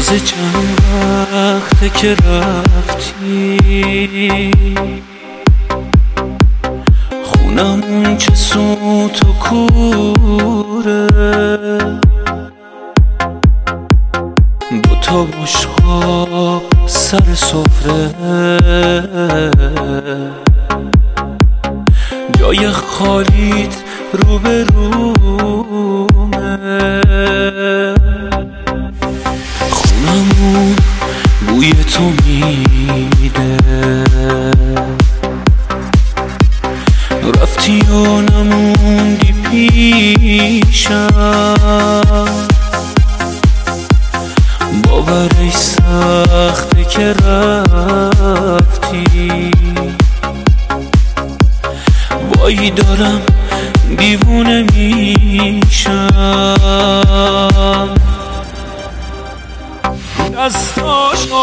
تازه چند وقته که رفتی، خونمون چه سوت و کوره، دوتا بشقاب سر سفره، جای خالیت روبرومه، خونمون بوی تو میده، رفتی و نموندی پیشم، باورش سخته که رفتی، وای دارم دیوونه میشم. دستاشو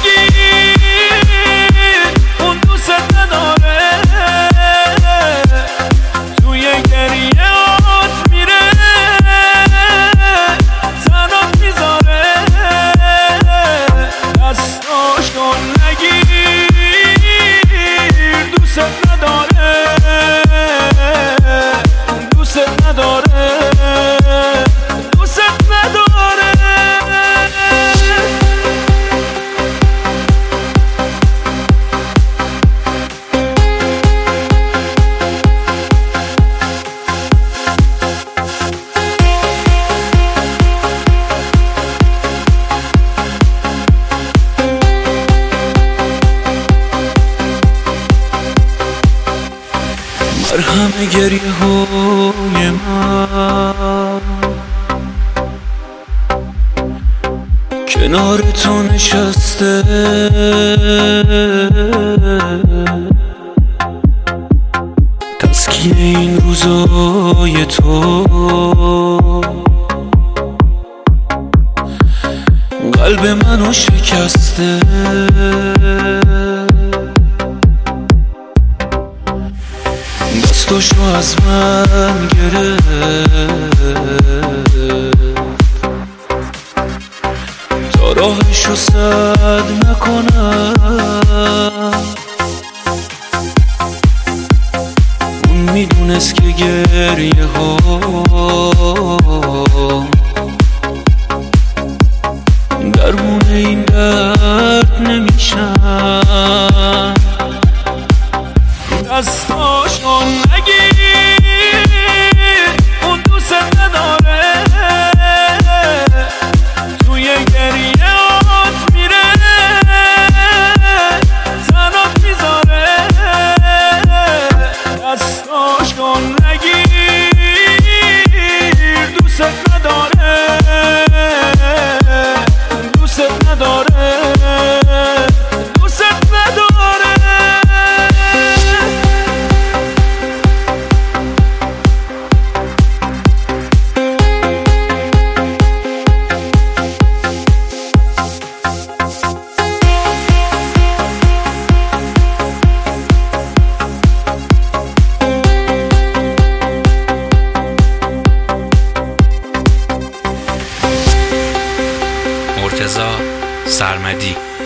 نگیر، اون دوست نداره، توی گریهات میره، تنات میذاره. دستاشو نگیر، دوست نداره، دوست نداره، دوست نداره. مرهم گریه های من کنار تو نشسته، تسکین این روزای تو، قلب منو شکسته. دستاشو از من گرفت تا راهشو سد نکنم، اون میدونست که گریه ها درمون این درد نمیشن. دستاشو نگیر، اون دوست نداره، توی گریهات میره، تنات میذاره. دستاشو نگیر، دوست نداره، دوست نداره، دوست نداره. مرتضی سرمدی.